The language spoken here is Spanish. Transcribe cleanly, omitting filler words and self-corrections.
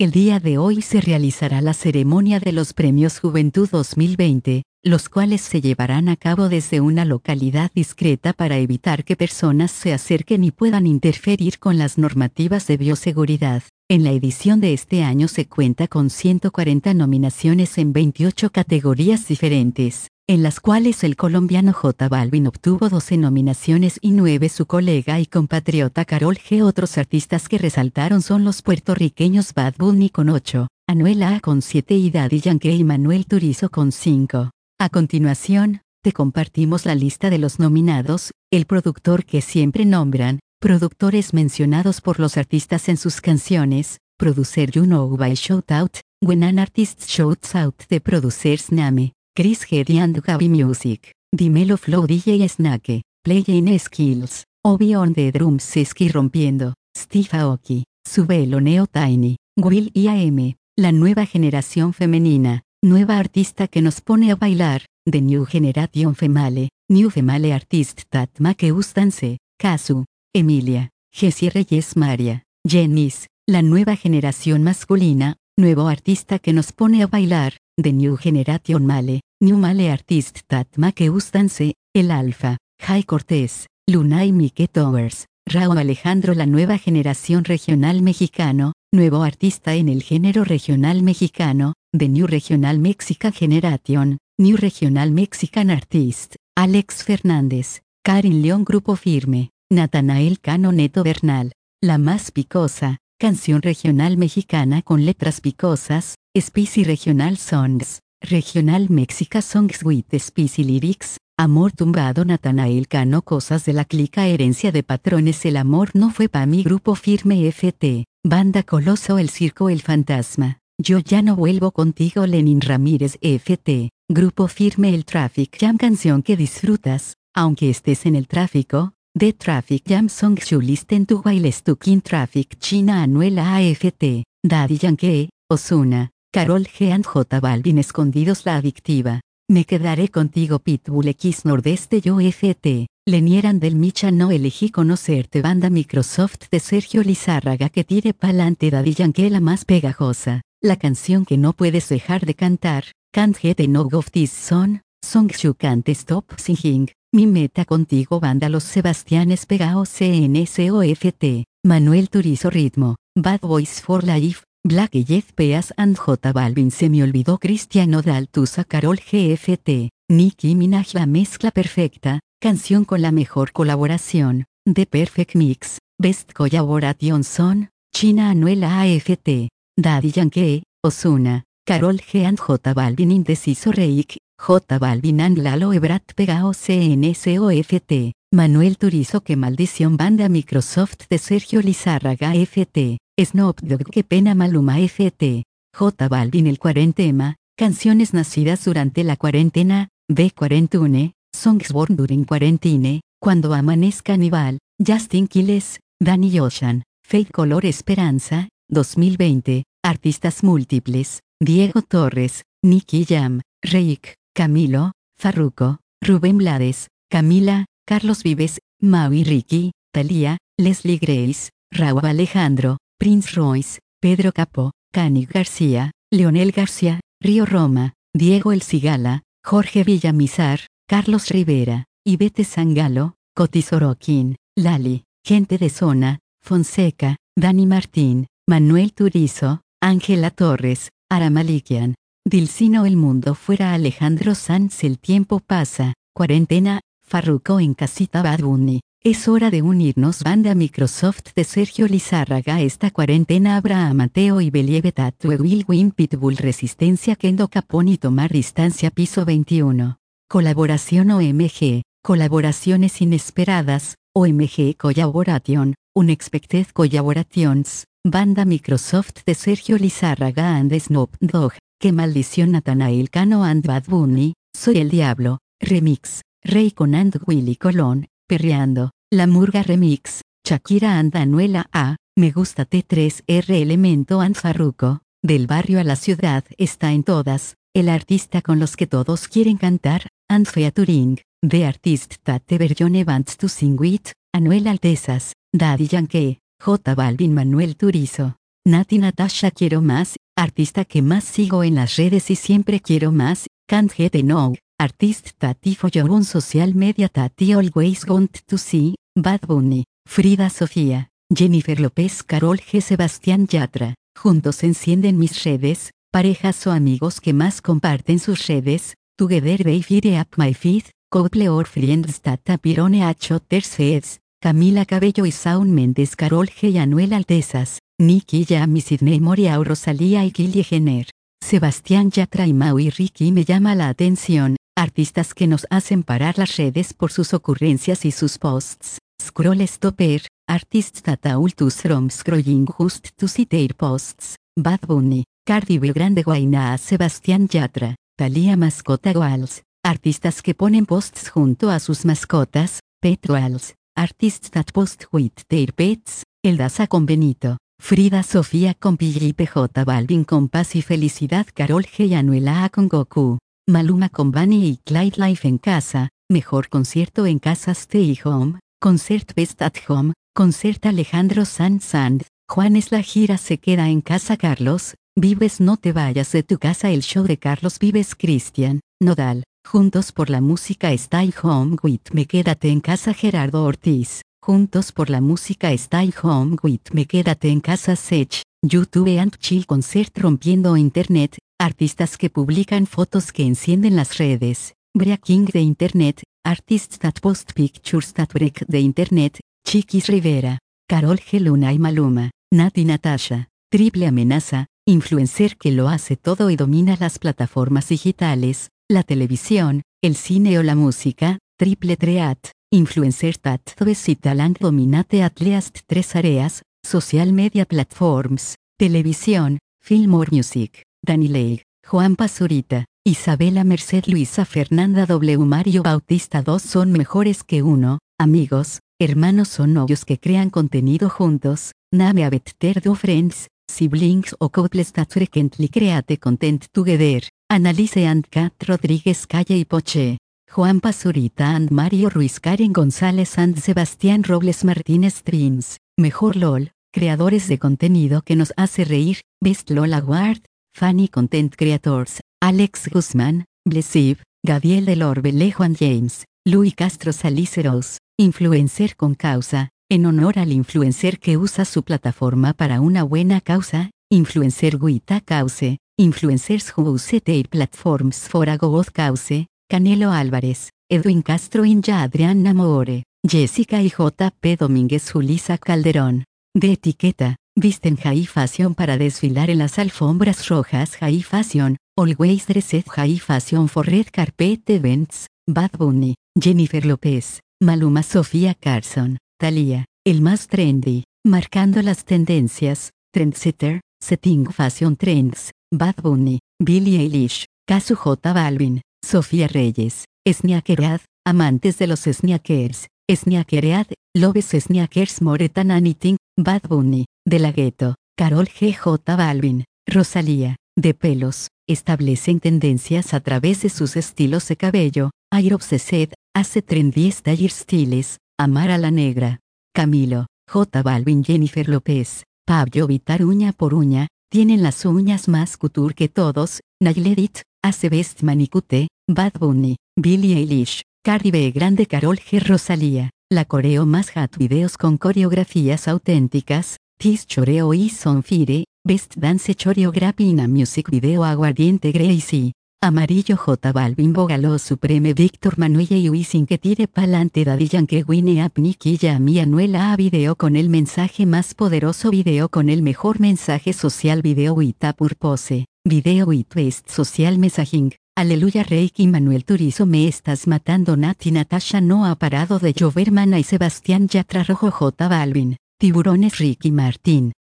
El día de hoy se realizará la ceremonia de los Premios Juventud 2020, los cuales se llevarán a cabo desde una localidad discreta para evitar que personas se acerquen y puedan interferir con las normativas de bioseguridad. En la edición de este año se cuenta con 140 nominaciones en 28 categorías diferentes, en las cuales el colombiano J Balvin obtuvo 12 nominaciones y 9 su colega y compatriota Karol G. Otros artistas que resaltaron son los puertorriqueños Bad Bunny con 8, Anuel AA con 7 y Daddy Yankee y Manuel Turizo con 5. A continuación, te compartimos la lista de los nominados. El productor que siempre nombran, productores mencionados por los artistas en sus canciones, Producer You Know by Shoutout, When an Artist Shouts Out The Producer's Name, Chris Heady and Gaby Music, Dimelo Flow DJ Snake, Play-in Skills, Obi on the Drums Seski Rompiendo, Steve Aoki, Subelo Neo Tiny, Will I.am, la nueva generación femenina, nueva artista que nos pone a bailar, The New Generation Female, New Female Artist That Make Us Dance, Kazu, Emilia, Jessie Reyes Maria, Jennys, la nueva generación masculina, nuevo artista que nos pone a bailar, The New Generation Male, New Male Artist That Make Us Dance, El Alfa, Jai Cortés, Luna y Mike Towers, Rauw Alejandro. La nueva generación regional mexicano, nuevo artista en el género regional mexicano, The New Regional Mexican Generation, New Regional Mexican Artist, Alex Fernández, Karin León. Grupo Firme, Natanael Cano. Neto Bernal, La Más Picosa, canción regional mexicana con letras picosas, Spicy Regional Songs, Regional Mexica Songs with Spicy Lyrics, Amor Tumbado. Natanael Cano. Cosas de la clica Herencia de Patrones. El amor no fue pa' mí. Grupo Firme FT, Banda Coloso. El Circo El Fantasma, Yo ya no vuelvo contigo. Lenin Ramírez FT, Grupo Firme. El Traffic Jam, canción que disfrutas, aunque estés en el tráfico, The Traffic Jam Song You Listen to While Stuck in Traffic. China. Anuel AFT, Daddy Yankee, Ozuna, Karol G and J Balvin. Escondidos. La Adictiva, Me Quedaré Contigo. Pitbull X Nordeste. Yo FT, Lenieran del Micha. No elegí conocerte. Banda Microsoft de Sergio Lizárraga. Que tire pa'lante. Daddy Yankee. La Más Pegajosa, la canción que no puedes dejar de cantar, Can't Get Enough of This Song, Songs You Can't Stop Singing, Mi Meta Contigo. Banda Los Sebastianes. Pegao CNCOFT, Manuel Turizo. Ritmo, Bad Boys for Life, Black Eyed Peas and J Balvin. Se me olvidó. Cristian Nodal. Tusa. Karol GFT, Nicki Minaj. La Mezcla Perfecta, canción con la mejor colaboración, The Perfect Mix, Best Collaboration Song, China. Anuel AFT, Daddy Yankee, Ozuna, Karol G and J Balvin. Indeciso. Reik, J Balvin and Lalo Ebrard. Pegao CNCOFT, Manuel Turizo. Qué maldición. Banda Microsoft de Sergio Lizárraga FT, Snoop Dogg. Qué pena. Maluma FT, J Balvin. El Cuarentema, canciones nacidas durante la cuarentena, B Quarantune, Songs Born During Quarantine, Cuando Amanezca. Aníbal, Justin Quiles, Danny Ocean, Fate Color Esperanza, 2020, Artistas Múltiples, Diego Torres, Nicky Jam, Reik, Camilo, Farruko, Rubén Blades, Camila, Carlos Vives, Maui Ricky, Thalía, Leslie Grace, Rauw Alejandro, Prince Royce, Pedro Capó, Cani García, Leonel García, Río Roma, Diego El Cigala, Jorge Villamizar, Carlos Rivera, Ivete Sangalo, Coti Sorokin, Lali, Gente de Zona, Fonseca, Dani Martín, Manuel Turizo, Ángela Torres, Aramalikian, Dilcino. El mundo fuera. Alejandro Sanz. El tiempo pasa, Cuarentena, Farruko. En casita. Bad Bunny, Es hora de unirnos. Banda Microsoft de Sergio Lizárraga. Esta cuarentena. Abraham Mateo y Believe Tatue. Will Win. Pitbull. Resistencia. Kendo Capone y Tomar Distancia. Piso 21. Colaboración OMG, colaboraciones inesperadas, OMG Collaboration, Unexpected Collaborations, Banda Microsoft de Sergio Lizárraga and Snoop Dogg, Qué maldición. Natanael Cano and Bad Bunny, Soy el Diablo, Remix, Raycon and Willy Colón, Perreando, La Murga Remix, Shakira and Anuela A, Me Gusta T3R. Elemento and Farruko, Del barrio a la ciudad. Está en todas, el artista con los que todos quieren cantar, and featuring, The Artist That Everyone Wants to Sing With, Anuel Altezas, Daddy Yankee, J Balvin. Manuel Turizo. Nati Natasha quiero más, artista que más sigo en las redes y siempre quiero más, can't get enough, artist Tati follow on social media Tati always want to see, Bad Bunny, Frida Sofía, Jennifer López Karol G Sebastián Yatra, juntos encienden mis redes, parejas o amigos que más comparten sus redes, together they fire up my feed, couple or friends that appear on each other's feeds, Camila Cabello y Shawn Mendes Karol G y Anuel Altezas, Nicki Jam y Sidney Moreau Rosalía y Kylie Jenner, Sebastián Yatra y Mau y Ricky me llama la atención, artistas que nos hacen parar las redes por sus ocurrencias y sus posts, scroll stopper, artists that all to from scrolling just to see their posts, Bad Bunny, Cardi B Grande Guayna Sebastián Yatra, Thalía Mascota Walls, artistas que ponen posts junto a sus mascotas, Pet Walls, artists that post with their pets, El Daza con Benito, Frida Sofía con P.J. J Balvin con Paz y Felicidad Karol G y Anuel AA con Goku, Maluma con Bunny y Clyde Live en casa, Mejor concierto en casa Stay Home, Concert Best at Home, Concert Alejandro Sanz and Juanes la gira se queda en casa Carlos, Vives no te vayas de tu casa el show de Carlos Vives Cristian, Nodal, Juntos por la música Stay Home with Me quédate en casa Gerardo Ortiz, Juntos por la música Stay Home with Me quédate en casa Sech, YouTube and Chill Concert rompiendo internet, artistas que publican fotos que encienden las redes, Breaking the Internet, artists that post pictures that break the internet, Chiquis Rivera, Karol G Luna y Maluma, Nati Natasha, Triple Amenaza, influencer que lo hace todo y domina las plataformas digitales, la televisión, el cine o la música, Triple Threat, influencer that y talent dominate at least 3 áreas, social media platforms, televisión, film or music, Dani Leigh, Juan Pazurita, Isabela Merced Luisa Fernanda W. Mario Bautista 2 son mejores que uno, amigos, hermanos o novios que crean contenido juntos, name a better do friends, siblings o couples that frequently create content together, Annalise and Kat Rodríguez Calle y Poche, Juan Pazurita and Mario Ruiz Karen González and Sebastián Robles Martínez Dreams, Mejor LOL, creadores de contenido que nos hace reír, Best LOL Award, Funny Content Creators, Alex Guzmán, Blesiv, Gabriel del Orbe Juan James, Luis Castro Salíceros, influencer con causa, en honor al influencer que usa su plataforma para una buena causa, influencer with a cause, influencers who use their platforms for a good cause, Canelo Álvarez, Edwin Castro Inja Adrián Namore, Jessica y J.P. Domínguez Julisa Calderón. De etiqueta, visten high fashion para desfilar en las alfombras rojas high fashion, always dressed high fashion for red carpet events, Bad Bunny, Jennifer López, Maluma Sofía Carson, Thalía, el más trendy, marcando las tendencias, trendsetter, setting fashion trends, Bad Bunny, Billie Eilish, Casu J Balvin, Sofía Reyes, Sneakerhead, amantes de los sneakers, Sneakerhead, loves sneakers more than anything, Bad Bunny, De La Ghetto, Karol G J Balvin, Rosalía, de pelos, establecen tendencias a través de sus estilos de cabello, Air Obsessed, hace trendy style styles, Amar a la Negra, Camilo, J Balvin Jennifer López, Pablo Vittar uña por uña, tienen las uñas más couture que todos, Nailed It, hace best manicute, Bad Bunny, Billie Eilish, Cardi B Grande Karol G Rosalía, la coreo más hot videos con coreografías auténticas, Tis Choreo y Son Fire, Best Dance Choreography in a Music Video Aguardiente Gracie, Amarillo J Balvin Bogalo Supreme Víctor Manuelle y Wisin que tire pa'lante Daddy Yankee Winnie Up Nicki Jam y Anuel A video con el mensaje más poderoso video con el mejor mensaje social video with a purpose, video with best social messaging. Aleluya Reiki Manuel Turizo me estás matando Nati Natasha no ha parado de llover Mana y Sebastián Yatra Rojo J Balvin, Tiburones Ricky Martín,